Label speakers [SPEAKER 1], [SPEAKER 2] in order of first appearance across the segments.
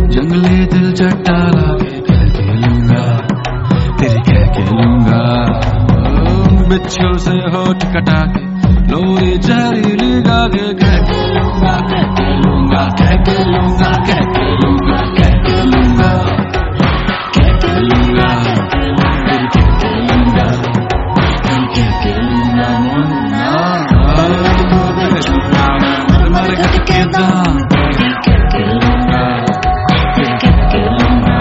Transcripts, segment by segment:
[SPEAKER 1] जंगली दिल चट्टा लाके कह के लूंगा, तेरी कह के लूंगा। बिच्छू से होठ कटा के लोरी जहरीली गा के कह के लूंगा, कह के लूंगा, कह के लूंगा, कह के लूंगा, कह के लूंगा, कह के लूंगा, तेरी कह के लूंगा, तेरी कह के लूंगा। मुन्ना मर गए के दाम तेरी कह के लूंगा, तेरी कह के लूंगा।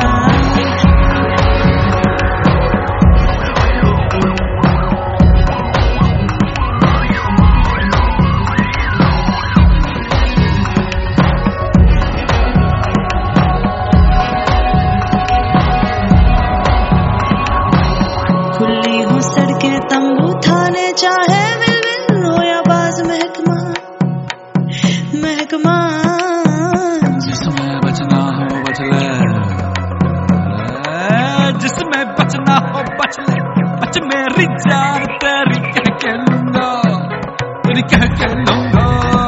[SPEAKER 2] खुली हो सड़कें तंबू थाने, चाहे मिल हो या बाज महकमा महकमा।
[SPEAKER 1] जिसमें बचना हो बच ले, जिसमें बचना हो बच ले, बच मेरी जान तेरी कह के लूंगा, तेरी कह के लूंगा।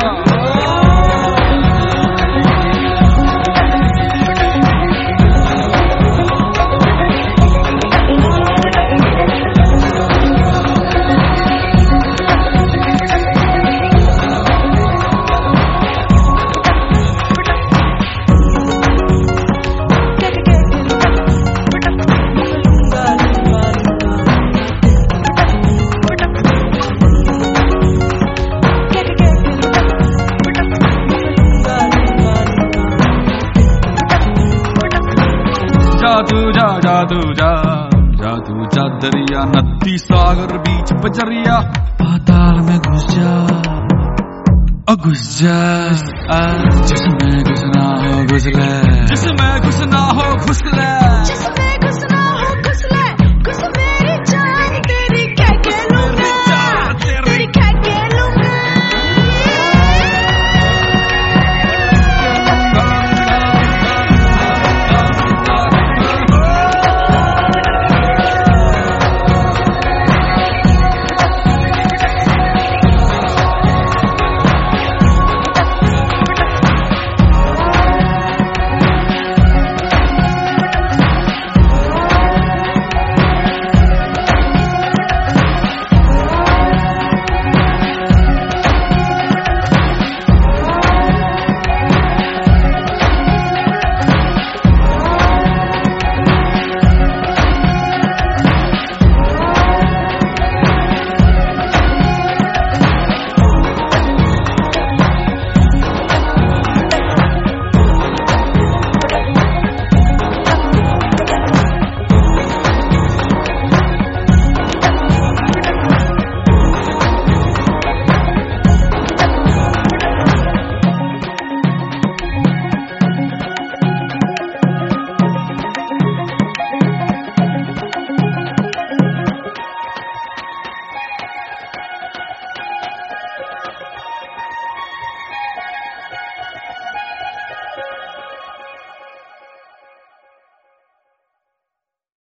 [SPEAKER 1] जादू जा जादू जा जादू जा दरिया, नदी सागर बीच बजरिया, पाताल में घुस जा घुस जा। जिसमें घुसना हो घुस ले, जिसमें घुसना हो घुस ले।